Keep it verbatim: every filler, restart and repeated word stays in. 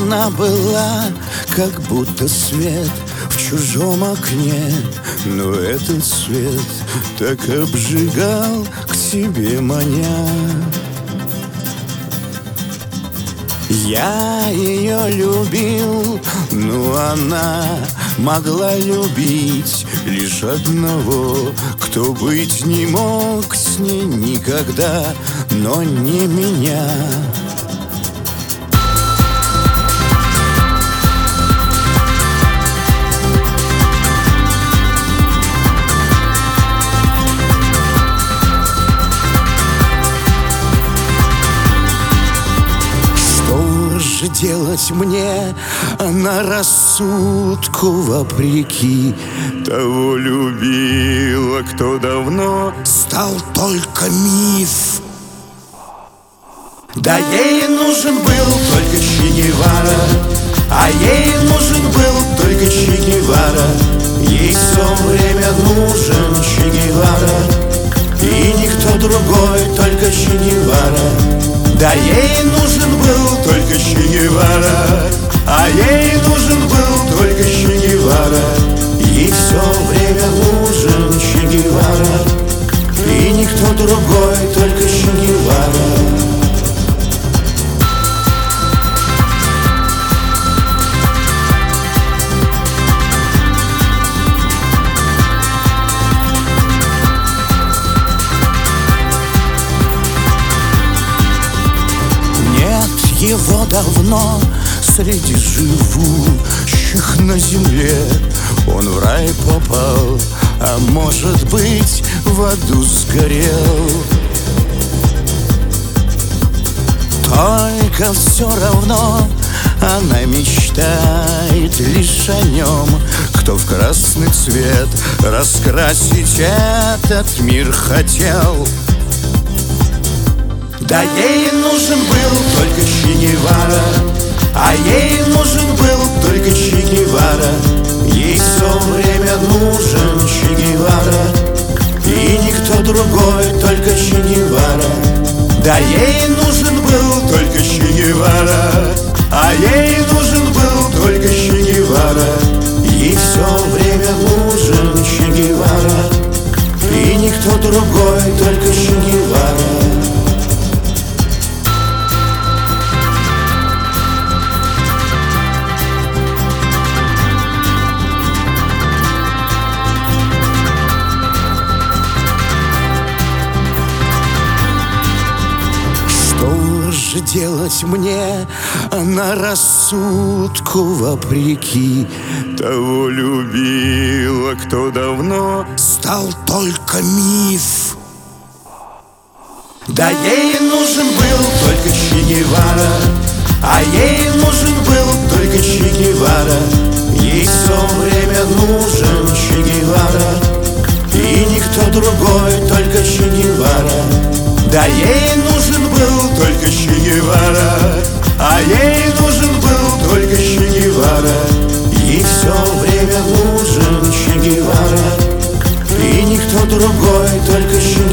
Она была как будто свет в чужом окне, но этот свет так обжигал, к себе маня. Я ее любил, но она могла любить лишь одного, кто быть не мог с ней никогда, но не меня. Что же делать мне, она рассудку вопреки? Того любила, кто давно стал только миф. Да ей нужен был только Че Гевара, а ей нужен был только Че Гевара. Ей все время нужен Че Гевара, и никто другой, только Че Гевара. Да ей нужен был только Че Гевара, а ей нужен был только Че Гевара. Ей все время нужен Че Гевара, и никто другой, только Че Гевара. Его давно среди живущих на земле. Он в рай попал, а может быть в аду сгорел. Только все равно она мечтает лишь о нем, кто в красный цвет раскрасить этот мир хотел. Да ей нужен был только Че Гевара, а ей нужен был только Че Гевара. Ей все время нужен Че Гевара, и никто другой, только Че Гевара. Да ей нужен был только Че Гевара, а ей нужен был только Че Гевара. Ей все время нужен Че Гевара, и никто другой, только Че Гевара. Что же делать мне, она рассудку вопреки? Того любила, кто давно стал только миф. Да ей нужен был только Че Гевара, а ей нужен был только Че Гевара. Ей все время нужен Че Гевара, и никто другой, только Че Гевара. Да ей нужен был только Че Гевара, а ей нужен был только Че Гевара. Ей все время нужен Че Гевара, и никто другой, только Че